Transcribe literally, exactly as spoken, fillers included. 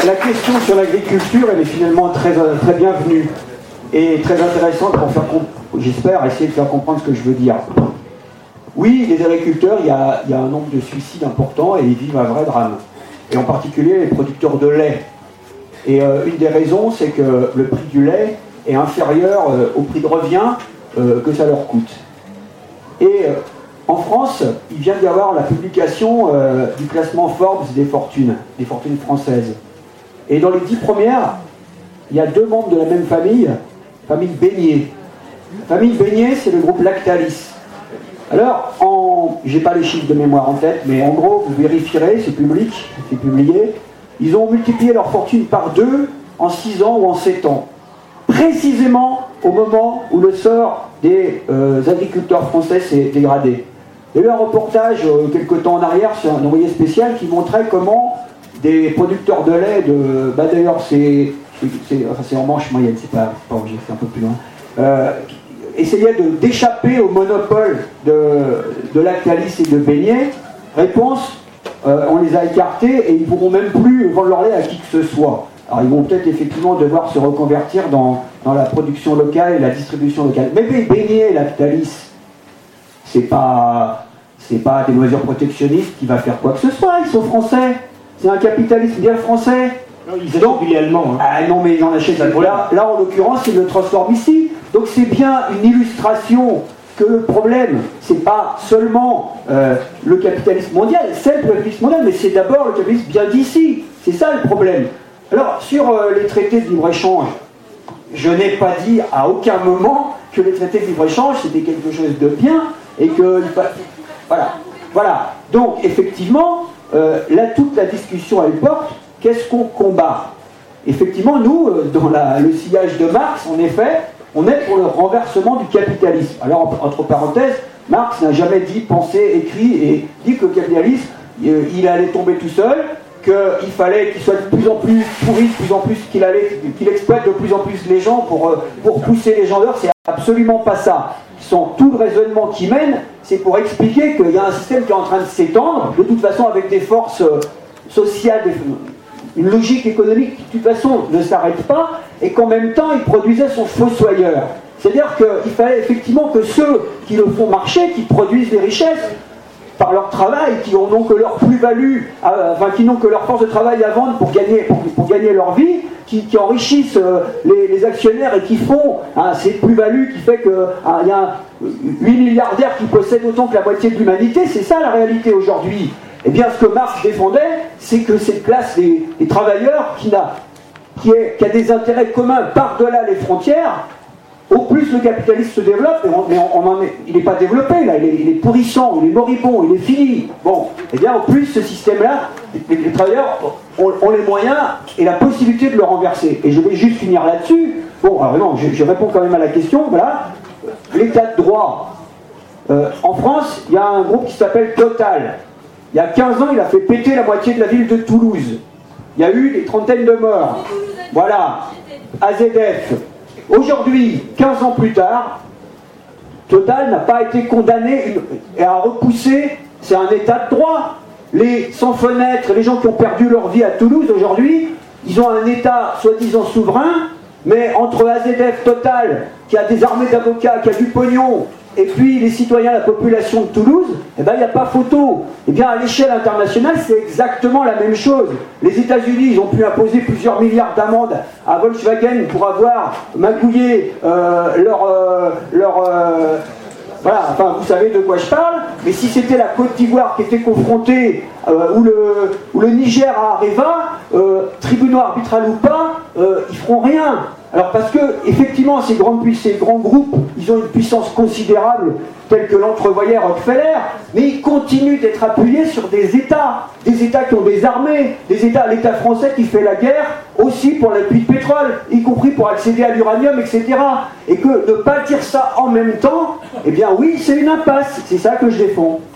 la question sur l'agriculture, elle est finalement très, très bienvenue et très intéressante pour faire, j'espère, essayer de faire comprendre ce que je veux dire. Oui, les agriculteurs, il y a, il y a un nombre de suicides important et ils vivent un vrai drame. Et en particulier les producteurs de lait. Et euh, une des raisons, c'est que le prix du lait est inférieur euh, au prix de revient euh, que ça leur coûte. Et euh, en France, il vient d'y avoir la publication euh, du classement Forbes des fortunes, des fortunes françaises. Et dans les dix premières, il y a deux membres de la même famille, famille Beignet. La famille Beignet, c'est le groupe Lactalis. Alors, en... j'ai pas les chiffres de mémoire en tête, mais en gros, vous vérifierez, c'est public, c'est publié, ils ont multiplié leur fortune par deux en six ans ou en sept ans. Précisément au moment où le sort des euh, agriculteurs français s'est dégradé. Il y a eu un reportage euh, quelque temps en arrière sur un envoyé spécial qui montrait comment des producteurs de lait, de, bah d'ailleurs c'est, c'est, enfin c'est en Manche moyenne, c'est pas, pas obligé, c'est un peu plus loin, euh, essayaient de, d'échapper au monopole de, de Lactalis et de Beignet. Réponse, euh, on les a écartés et ils ne pourront même plus vendre leur lait à qui que ce soit. Alors ils vont peut-être effectivement devoir se reconvertir dans, dans la production locale et la distribution locale. Mais Beignet et Lactalis, c'est pas, c'est pas des mesures protectionnistes qui va faire quoi que ce soit, ils sont français. C'est un capitalisme bien français. Non, ils achètent du lait allemand. Hein. Ah non, mais ils en achètent. Là, là, en l'occurrence, ils le transforment ici. Donc c'est bien une illustration que le problème, c'est pas seulement euh, le capitalisme mondial, c'est le capitalisme mondial, mais c'est d'abord le capitalisme bien d'ici. C'est ça le problème. Alors, sur euh, les traités de libre-échange, je n'ai pas dit à aucun moment que les traités de libre-échange, c'était quelque chose de bien, et que... Voilà. Voilà. Donc, effectivement, euh, là, toute la discussion, elle porte, qu'est-ce qu'on combat? Effectivement, nous, euh, dans la, le sillage de Marx, en effet, on est pour le renversement du capitalisme. Alors, entre parenthèses, Marx n'a jamais dit, pensé, écrit, et dit que le capitalisme, euh, il allait tomber tout seul, qu'il fallait qu'il soit de plus en plus pourri, de plus en plus qu'il allait, qu'il exploite de plus en plus les gens pour, euh, pour pousser les gens dehors. C'est absolument pas ça. Son, tout le raisonnement qui mène, c'est pour expliquer qu'il y a un système qui est en train de s'étendre, de toute façon avec des forces euh, sociales, des, une logique économique qui de toute façon ne s'arrête pas, et qu'en même temps il produisait son fossoyeur. C'est-à-dire qu'il fallait effectivement que ceux qui le font marcher, qui produisent des richesses, par leur travail, qui n'ont que leur plus-value, euh, enfin qui n'ont que leur force de travail à vendre pour gagner, pour, pour gagner leur vie, qui, qui enrichissent euh, les, les actionnaires et qui font hein, cette plus-value qui fait qu'il hein, y a huit milliardaires qui possèdent autant que la moitié de l'humanité. C'est ça la réalité aujourd'hui. Eh bien, ce que Marx défendait, c'est que cette classe, les, les travailleurs, qui a, qui, est, qui a des intérêts communs par-delà les frontières, au plus le capitalisme se développe, mais on, on en est, il n'est pas développé là, il est, il est pourrissant, il est moribond, il est fini. Bon, et bien au plus ce système-là, les, les travailleurs ont, ont les moyens et la possibilité de le renverser. Et je vais juste finir là-dessus. Bon, alors non, je, je réponds quand même à la question. Voilà, l'état de droit. Euh, en France, il y a un groupe qui s'appelle Total. Il y a quinze ans, il a fait péter la moitié de la ville de Toulouse. Il y a eu des trentaines de morts. Voilà, A Z F. Aujourd'hui, quinze ans plus tard, Total n'a pas été condamné et a repoussé, c'est un état de droit. Les sans fenêtres, les gens qui ont perdu leur vie à Toulouse aujourd'hui, ils ont un état soi-disant souverain, mais entre A Z F, Total, qui a des armées d'avocats, qui a du pognon, et puis les citoyens, la population de Toulouse, eh ben il n'y a pas photo. Eh bien à l'échelle internationale, c'est exactement la même chose. Les États-Unis, ils ont pu imposer plusieurs milliards d'amendes à Volkswagen pour avoir magouillé euh, leur... Euh, leur euh, voilà, enfin vous savez de quoi je parle, mais si c'était la Côte d'Ivoire qui était confrontée, euh, ou, le, ou le Niger à Areva, euh, tribunaux arbitral ou pas, euh, ils feront rien. Alors parce que, effectivement, ces grands, ces grands groupes, ils ont une puissance considérable, telle que l'entrevoyait Rockefeller, mais ils continuent d'être appuyés sur des États, des États qui ont des armées, des États, l'État français qui fait la guerre, aussi pour l'appui de pétrole, y compris pour accéder à l'uranium, et cetera. Et que ne pas dire ça en même temps, eh bien oui, c'est une impasse, c'est ça que je défends.